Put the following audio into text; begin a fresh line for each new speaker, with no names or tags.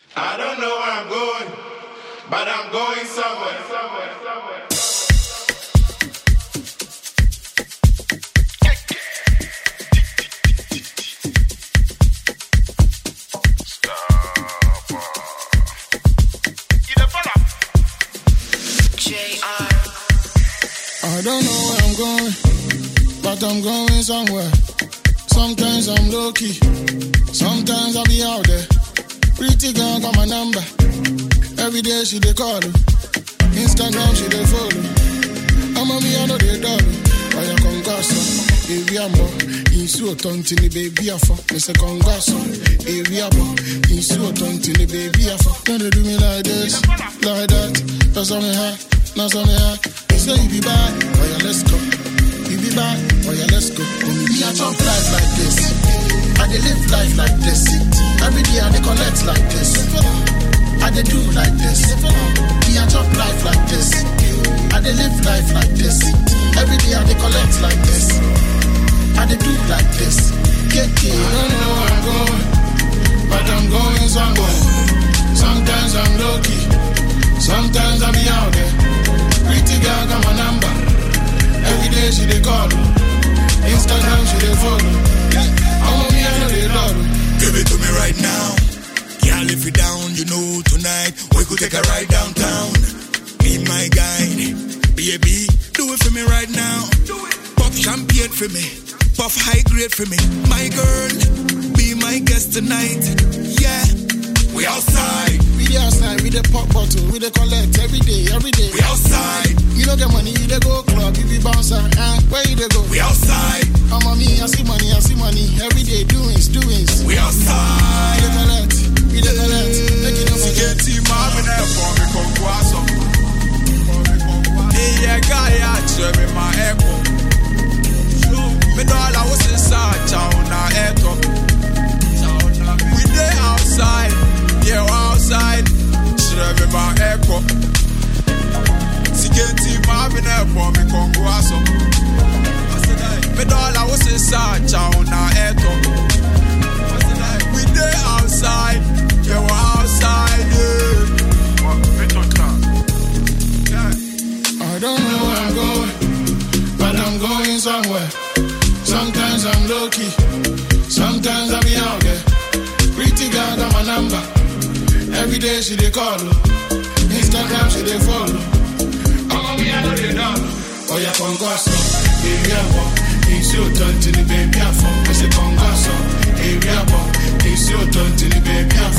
I don't know where I'm going, but I'm going somewhere.
I don't know where I'm going, but I'm going somewhere. Sometimes I'm low-key, sometimes I'll be out there. Pretty girl got my number. Every day she dey call. Instagram she dey follow. I'm a me, I know they dollar. Why you congasso? Area mo. Insu otontini baby afo. Me say congasso. Area mo. Insu otontini baby afo. Now they do me like this, like that. That's on me high, that's on me high. They say you be bad, oh yeah, let's go. You be bad, oh yeah, let's go. Me I jump life like this. I dey live life like this. Every day I dey collect like this. I dey do like this. Me I jump life like this. I dey live life like this. Every day I dey collect like this. I dey do like this. I don't know where I'm going, but I'm going somewhere. Sometimes I'm low-key, sometimes I be out there. Pretty girl got my number. Every day she dey call. Instagram she dey follow. I'm on me, I know they love me.
Give it to me right now. Can't live it down, you know tonight we could take a ride downtown. Be my guide, baby, do it for me right now. Pop champagne for me, puff high grade for me. My girl, be my guest tonight. Yeah, we outside.
We dey outside, we dey pop bottle, we dey collect every day.
We outside.
You don't get money, you dey go club, you be bouncer, where you dey go?
We outside.
I'm on me, I see money, every day doings.
We outside.
We dey collect, take it over.
Get team up in there for me, come go aso. Yeah, guy, I tell me my echo. Me all I was inside, town, now echo. We dey outside, yeah, outside. Tell me my echo. Get team up in there for me, come go aso. Me all I was inside, town, now echo. We dey outside, yeah, we're outside, yeah.
I don't know where I'm going, but I'm going somewhere. Sometimes I'm low-key, sometimes I be out there. Pretty girl got my number. Every day she dey call. Instagram she dey follow. I'm me, I know they know. Oh yeah, congasso, area mo. Insu otontini baby afo. I say congasso, area mo. Insu otontini baby afo.